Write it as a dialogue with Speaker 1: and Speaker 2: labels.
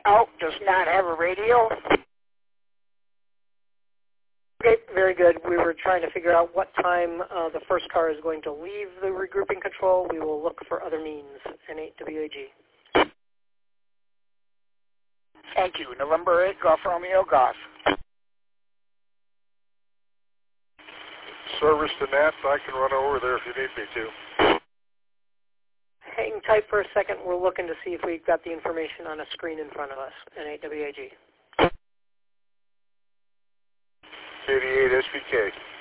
Speaker 1: out does not have a radio.
Speaker 2: Okay, very good. We were trying to figure out what time the first car is going to leave the regrouping control. We will look for other means, N8WAG.
Speaker 1: Thank you. November 8, Golf Romeo, Golf.
Speaker 3: Service to Nats. I can run over there if you need me to.
Speaker 2: Hang tight for a second. We're looking to see if we've got the information on a screen in front of us, N8WAG.
Speaker 3: 88 SPK.